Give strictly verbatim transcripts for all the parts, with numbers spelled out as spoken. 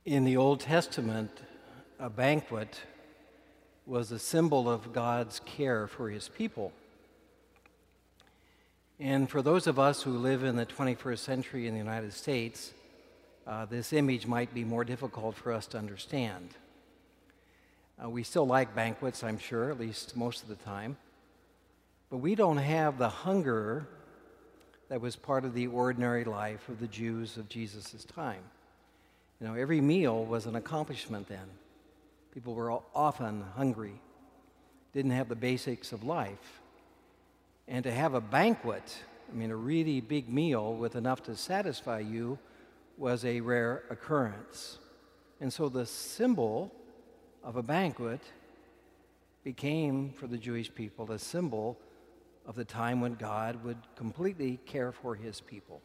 In the Old Testament, a banquet was a symbol of God's care for his people. And for those of us who live in the twenty-first century in the United States, uh, this image might be more difficult for us to understand. Uh, we still like banquets, I'm sure, at least most of the time. But we don't have the hunger that was part of the ordinary life of the Jews of Jesus' time. You know, every meal was an accomplishment then. People were often hungry, didn't have the basics of life. And to have a banquet, I mean, a really big meal with enough to satisfy you, was a rare occurrence. And so the symbol of a banquet became, for the Jewish people, a symbol of the time when God would completely care for his people.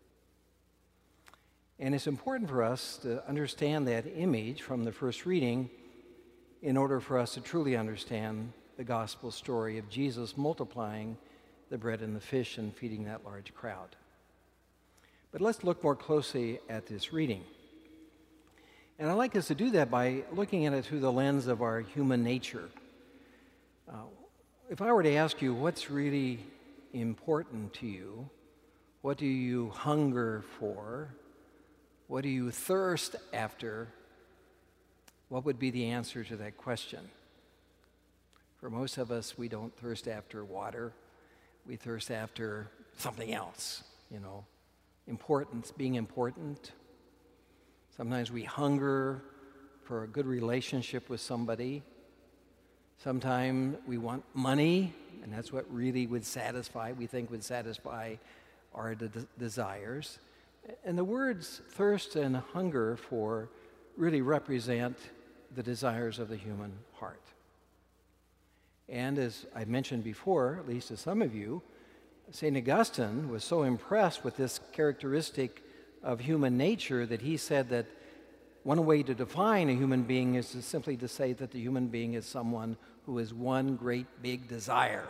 And it's important for us to understand that image from the first reading in order for us to truly understand the gospel story of Jesus multiplying the bread and the fish and feeding that large crowd. But let's look more closely at this reading. And I'd like us to do that by looking at it through the lens of our human nature. Uh, if I were to ask you what's really important to you, what do you hunger for, what do you thirst after, what would be the answer to that question? For most of us, we don't thirst after water. We thirst after something else, you know, importance, being important. Sometimes we hunger for a good relationship with somebody. Sometimes we want money, and that's what really would satisfy, we think would satisfy our de- desires. And the words thirst and hunger for really represent the desires of the human heart. And as I mentioned before, at least to some of you, Saint Augustine was so impressed with this characteristic of human nature that he said that one way to define a human being is to simply to say that the human being is someone who is one great big desire.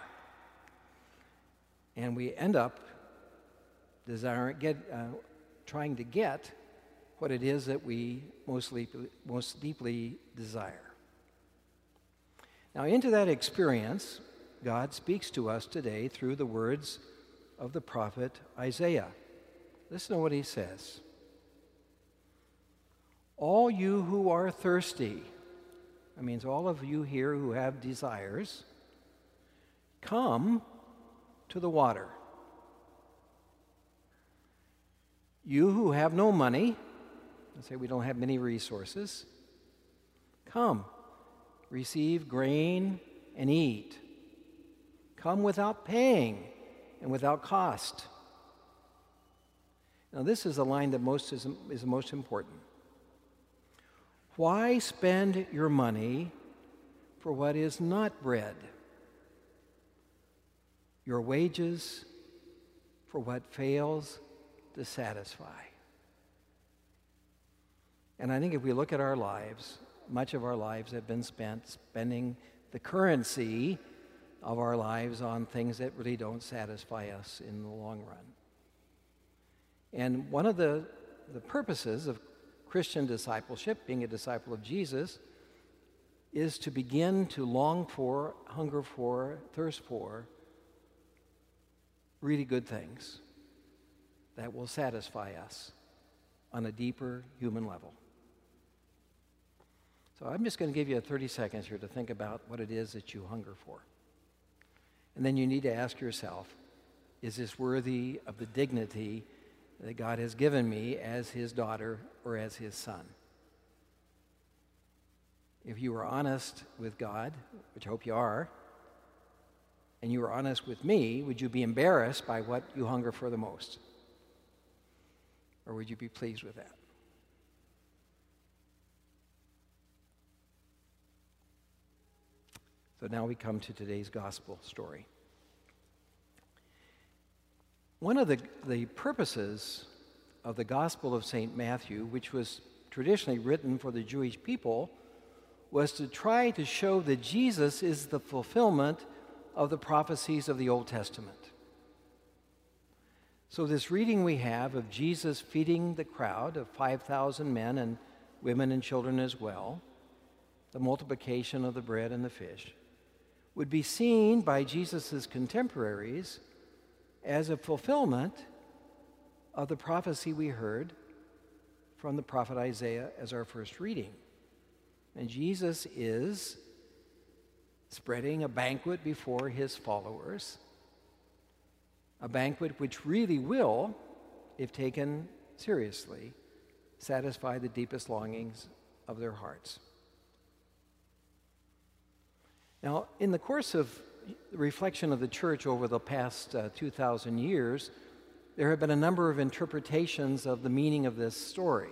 And we end up desiring, get, uh, trying to get what it is that we mostly, most deeply desire. Now, into that experience, God speaks to us today through the words of the prophet Isaiah. Listen to what he says. All you who are thirsty, that means all of you here who have desires, come to the water. You who have no money, let's say we don't have many resources, come, receive grain and eat. Come without paying and without cost. Now this is the line that most is, is the most important. Why spend your money for what is not bread? Your wages for what fails to satisfy. And I think if we look at our lives, much of our lives have been spent spending the currency of our lives on things that really don't satisfy us in the long run. And one of the, the purposes of Christian discipleship, being a disciple of Jesus, is to begin to long for, hunger for, thirst for really good things that will satisfy us on a deeper human level. So I'm just going to give you thirty seconds here to think about what it is that you hunger for. And then you need to ask yourself, is this worthy of the dignity that God has given me as his daughter or as his son? If you are honest with God, which I hope you are, and you are honest with me, would you be embarrassed by what you hunger for the most? Or would you be pleased with that? So now we come to today's gospel story. One of the, the purposes of the Gospel of Saint Matthew, which was traditionally written for the Jewish people, was to try to show that Jesus is the fulfillment of the prophecies of the Old Testament. So this reading we have of Jesus feeding the crowd of five thousand men and women and children as well, the multiplication of the bread and the fish, would be seen by Jesus' contemporaries as a fulfillment of the prophecy we heard from the prophet Isaiah as our first reading. And Jesus is spreading a banquet before his followers, a banquet which really will, if taken seriously, satisfy the deepest longings of their hearts. Now, in the course of the reflection of the church over the past uh, two thousand years, there have been a number of interpretations of the meaning of this story.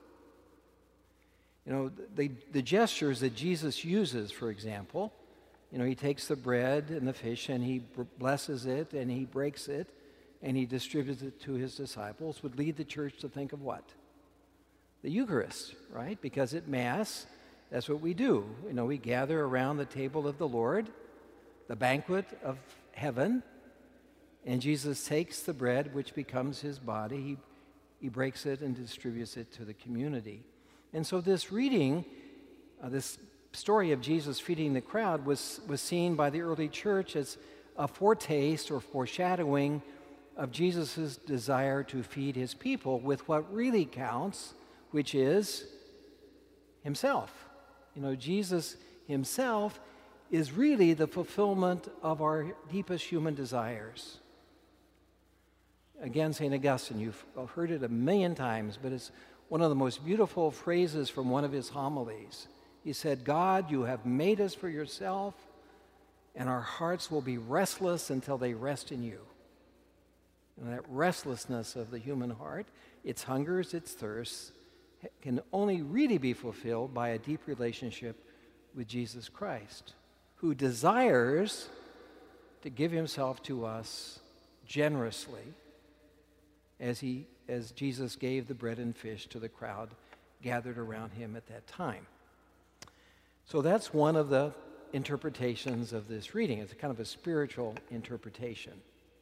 You know, the, the gestures that Jesus uses, for example, you know, he takes the bread and the fish and he blesses it and he breaks it and he distributes it to his disciples, would lead the church to think of what? The Eucharist, right? Because at Mass, that's what we do. You know, we gather around the table of the Lord, the banquet of heaven, and Jesus takes the bread, which becomes his body. He, he breaks it and distributes it to the community. And so this reading, uh, this story of Jesus feeding the crowd was, was seen by the early church as a foretaste or foreshadowing of Jesus' desire to feed his people with what really counts, which is himself. You know, Jesus himself is really the fulfillment of our deepest human desires. Again, Saint Augustine, you've heard it a million times, but it's one of the most beautiful phrases from one of his homilies. He said, "God, you have made us for yourself, and our hearts will be restless until they rest in you." And that restlessness of the human heart, its hungers, its thirsts, can only really be fulfilled by a deep relationship with Jesus Christ, who desires to give himself to us generously as he as Jesus gave the bread and fish to the crowd gathered around him at that time. So that's one of the interpretations of this reading. It's kind of a spiritual interpretation.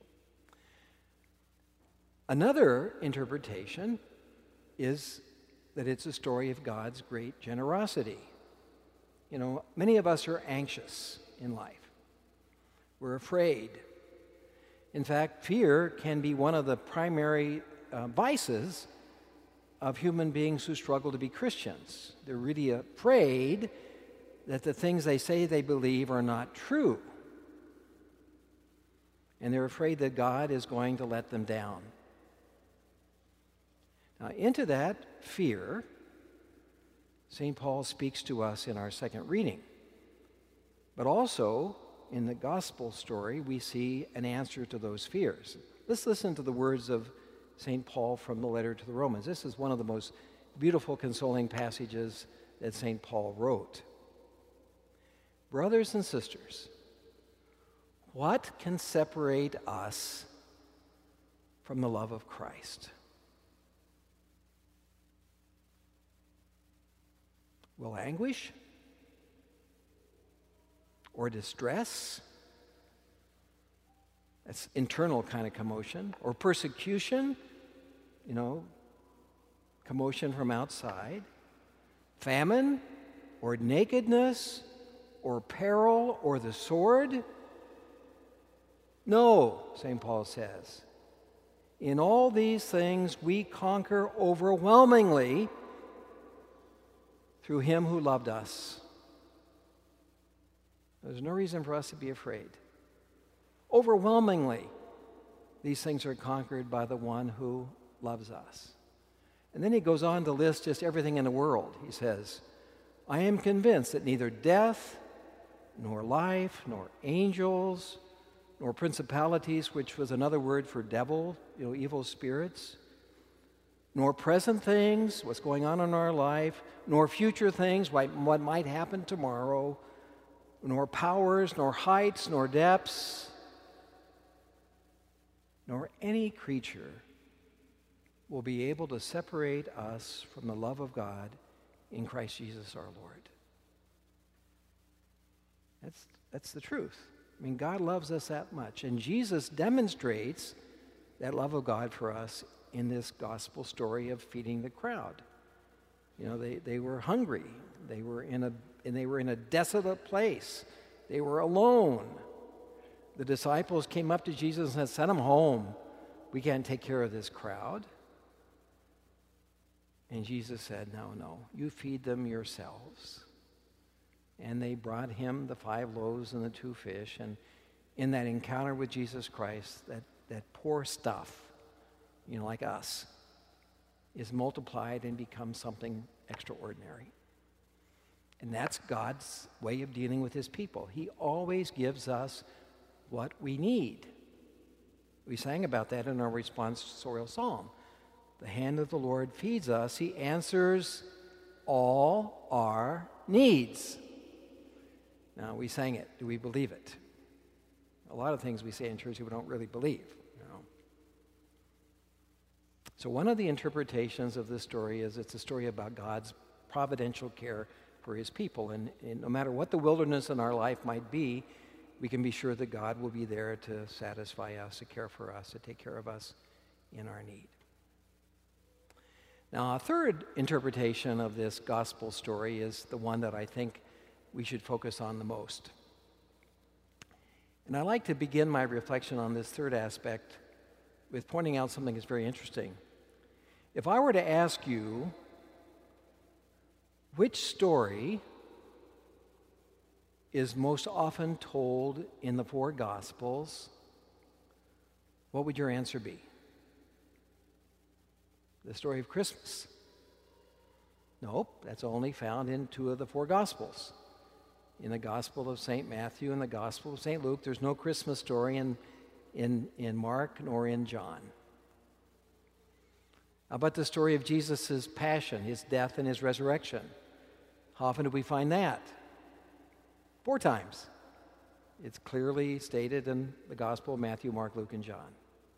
Another interpretation is that it's a story of God's great generosity. You know, many of us are anxious in life. We're afraid. In fact, fear can be one of the primary uh, vices of human beings who struggle to be Christians. They're really afraid that the things they say they believe are not true. And they're afraid that God is going to let them down. Now, into that fear, Saint Paul speaks to us in our second reading. But also, in the gospel story, we see an answer to those fears. Let's listen to the words of Saint Paul from the letter to the Romans. This is one of the most beautiful, consoling passages that Saint Paul wrote. Brothers and sisters, what can separate us from the love of Christ? Will anguish? Or distress? That's internal kind of commotion. Or persecution? You know, commotion from outside. Famine? Or nakedness? Or peril? Or the sword? No, Saint Paul says. In all these things we conquer overwhelmingly through him who loved us. There's no reason for us to be afraid. Overwhelmingly, these things are conquered by the one who loves us. And then he goes on to list just everything in the world. He says, I am convinced that neither death, nor life, nor angels, nor principalities, which was another word for devil, you know, evil spirits, nor present things, what's going on in our life, nor future things, what might happen tomorrow, nor powers, nor heights, nor depths, nor any creature will be able to separate us from the love of God in Christ Jesus our Lord. That's, that's the truth. I mean, God loves us that much, and Jesus demonstrates that love of God for us in this gospel story of feeding the crowd. You know, they, they were hungry. They were in a and they were in a desolate place. They were alone. The disciples came up to Jesus and said, "Send them home. We can't take care of this crowd." And Jesus said, "No, no, you feed them yourselves." And they brought him the five loaves and the two fish. And in that encounter with Jesus Christ, that, that poor stuff, you know, like us, is multiplied and becomes something extraordinary. And that's God's way of dealing with his people. He always gives us what we need. We sang about that in our responsorial psalm. The hand of the Lord feeds us. He answers all our needs. Now, we sang it. Do we believe it? A lot of things we say in church we don't really believe. You know? So one of the interpretations of this story is it's a story about God's providential care for his people. And, and no matter what the wilderness in our life might be, we can be sure that God will be there to satisfy us, to care for us, to take care of us in our need. Now, a third interpretation of this gospel story is the one that I think we should focus on the most. And I like to begin my reflection on this third aspect with pointing out something that's very interesting. If I were to ask you, which story is most often told in the four Gospels, what would your answer be? The story of Christmas? Nope, that's only found in two of the four Gospels. In the Gospel of Saint Matthew and the Gospel of Saint Luke, there's no Christmas story in, in, in Mark nor in John. How about the story of Jesus' passion, his death, and his resurrection? How often do we find that? Four times. It's clearly stated in the Gospel of Matthew, Mark, Luke, and John.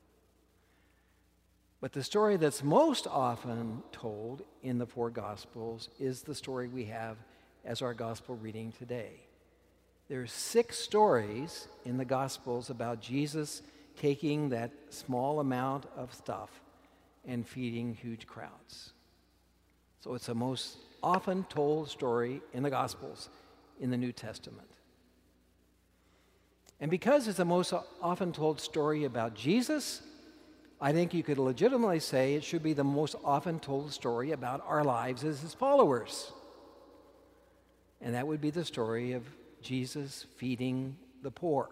But the story that's most often told in the four Gospels is the story we have as our Gospel reading today. There's six stories in the Gospels about Jesus taking that small amount of stuff and feeding huge crowds. So it's the most often told story in the Gospels in the New Testament. And because it's the most often told story about Jesus, I think you could legitimately say it should be the most often told story about our lives as his followers. And that would be the story of Jesus feeding the poor.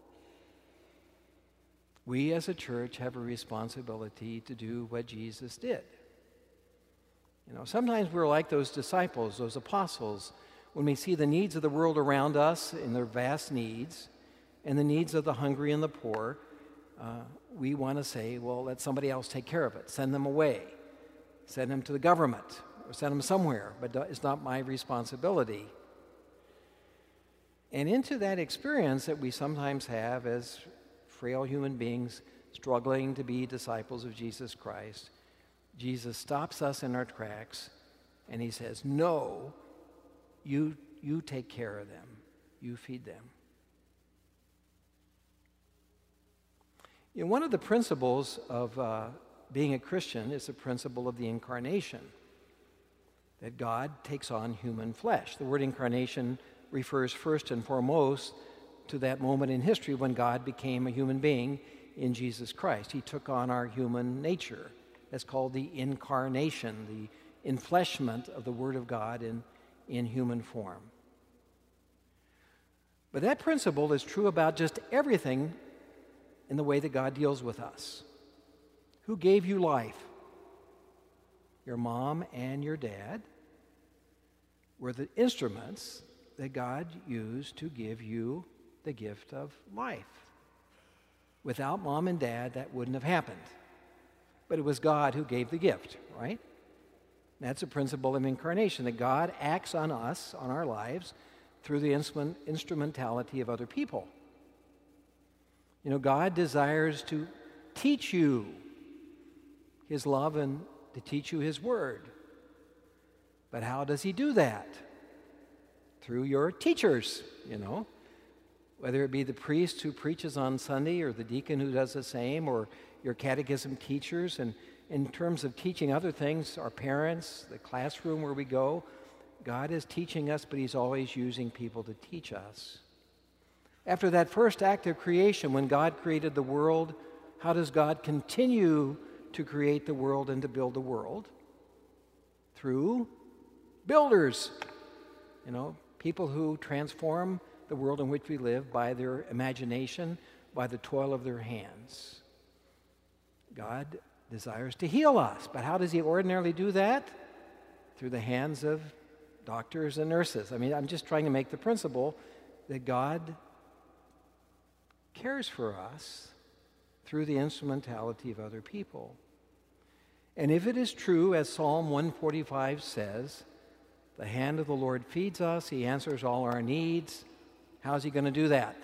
We as a church have a responsibility to do what Jesus did. You know, sometimes we're like those disciples, those apostles, when we see the needs of the world around us and their vast needs, and the needs of the hungry and the poor, uh, we want to say, well, let somebody else take care of it. Send them away. Send them to the government, or send them somewhere, but it's not my responsibility. And into that experience that we sometimes have as frail human beings struggling to be disciples of Jesus Christ, Jesus stops us in our tracks and he says, no, you, you take care of them. You feed them. You know, one of the principles of uh, being a Christian is the principle of the incarnation, that God takes on human flesh. The word incarnation refers first and foremost to that moment in history when God became a human being in Jesus Christ. He took on our human nature. That's called the incarnation, the enfleshment of the Word of God in, in human form. But that principle is true about just everything in the way that God deals with us. Who gave you life? Your mom and your dad were the instruments that God used to give you the gift of life. Without mom and dad, that wouldn't have happened. But it was God who gave the gift, right? That's a principle of incarnation, that God acts on us, on our lives, through the instrument, instrumentality of other people. You know, God desires to teach you his love and to teach you his word. But how does he do that? Through your teachers, you know. Whether it be the priest who preaches on Sunday or the deacon who does the same or your catechism teachers. And in terms of teaching other things, our parents, the classroom where we go, God is teaching us, but he's always using people to teach us. After that first act of creation, when God created the world, how does God continue to create the world and to build the world? Through builders, you know, people who transform the world in which we live by their imagination, by the toil of their hands. God desires to heal us, but how does he ordinarily do that? Through the hands of doctors and nurses. I mean, I'm just trying to make the principle that God cares for us through the instrumentality of other people. And if it is true, as Psalm one forty-five says, the hand of the Lord feeds us, he answers all our needs, how's he going to do that?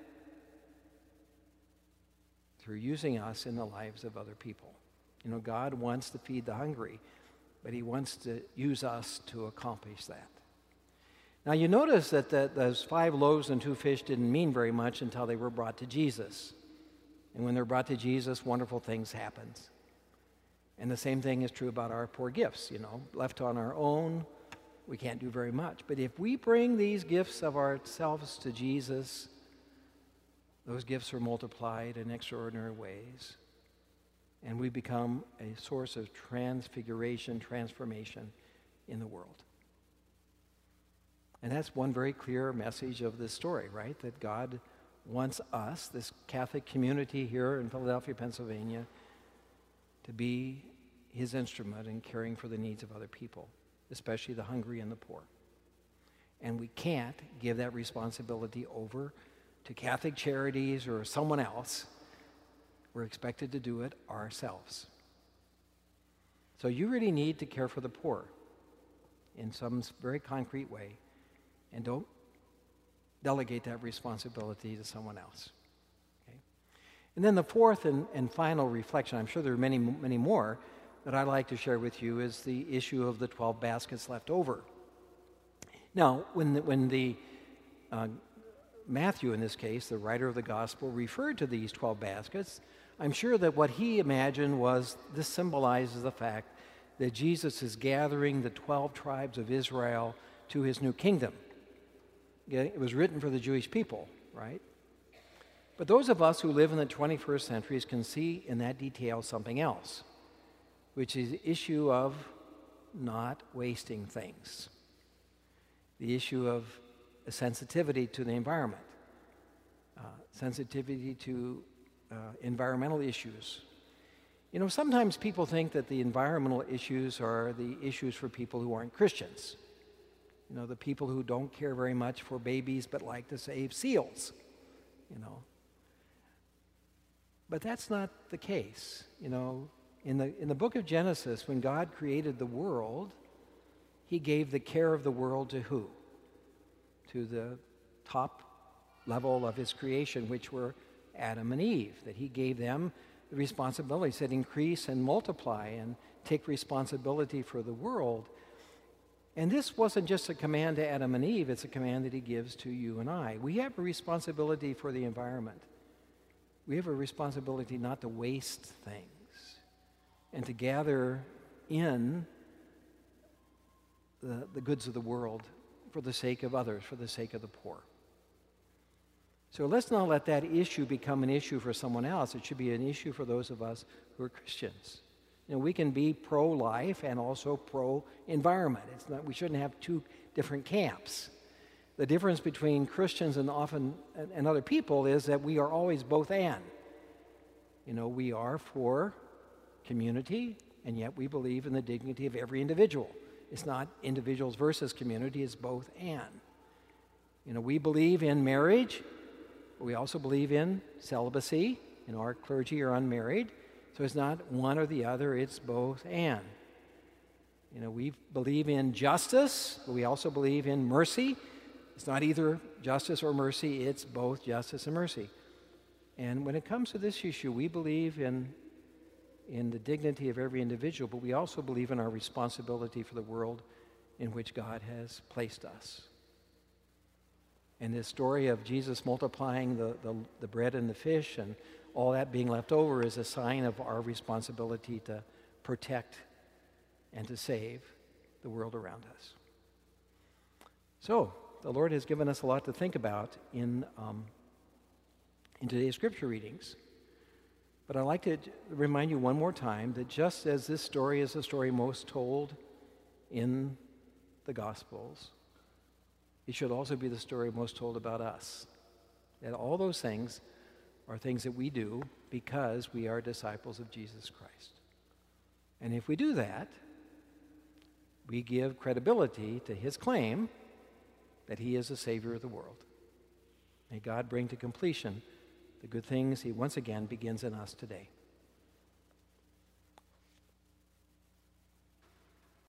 Through using us in the lives of other people. You know, God wants to feed the hungry, but he wants to use us to accomplish that. Now you notice that the, those five loaves and two fish didn't mean very much until they were brought to Jesus. And when they're brought to Jesus, wonderful things happen. And the same thing is true about our poor gifts. You know, left on our own, we can't do very much. But if we bring these gifts of ourselves to Jesus, those gifts are multiplied in extraordinary ways. And we become a source of transfiguration, transformation in the world. And that's one very clear message of this story, right? That God wants us, this Catholic community here in Philadelphia, Pennsylvania, to be his instrument in caring for the needs of other people, especially the hungry and the poor. And we can't give that responsibility over to Catholic Charities or someone else. We're expected to do it ourselves. So you really need to care for the poor in some very concrete way, and don't delegate that responsibility to someone else. Okay? And then the fourth and, and final reflection, I'm sure there are many, many more, that I'd like to share with you is the issue of the twelve baskets left over. Now, when the, when the uh, Matthew, in this case, the writer of the gospel, referred to these twelve baskets, I'm sure that what he imagined was this symbolizes the fact that Jesus is gathering the twelve tribes of Israel to his new kingdom. It was written for the Jewish people, right? But those of us who live in the twenty-first centuries can see in that detail something else, which is the issue of not wasting things, the issue of a sensitivity to the environment, uh, sensitivity to uh, environmental issues. You know, sometimes people think that the environmental issues are the issues for people who aren't Christians. You know, the people who don't care very much for babies but like to save seals, you know. But that's not the case. You know, in the, in the book of Genesis, when God created the world, he gave the care of the world to who? To the top level of his creation, which were Adam and Eve, that he gave them the responsibility, he said increase and multiply and take responsibility for the world. And this wasn't just a command to Adam and Eve, it's a command that he gives to you and I. We have a responsibility for the environment. We have a responsibility not to waste things and to gather in the, the goods of the world for the sake of others, for the sake of the poor. So let's not let that issue become an issue for someone else. It should be an issue for those of us who are Christians. You know, we can be pro-life and also pro-environment. It's not, we shouldn't have two different camps. The difference between Christians and often and other people is that we are always both and. You know, we are for community, and yet we believe in the dignity of every individual. It's not individuals versus community, it's both and. You know, we believe in marriage, but we also believe in celibacy. You know, our clergy are unmarried. So it's not one or the other, it's both and. You know, we believe in justice, but we also believe in mercy. It's not either justice or mercy, it's both justice and mercy. And when it comes to this issue, we believe in, in the dignity of every individual, but we also believe in our responsibility for the world in which God has placed us. And this story of Jesus multiplying the, the, the bread and the fish and all that being left over is a sign of our responsibility to protect and to save the world around us. So, the Lord has given us a lot to think about in, um, in today's scripture readings. But I'd like to remind you one more time that just as this story is the story most told in the Gospels, it should also be the story most told about us. That all those things are things that we do because we are disciples of Jesus Christ. And if we do that, we give credibility to his claim that he is the Savior of the world. May God bring to completion the good things he once again begins in us today.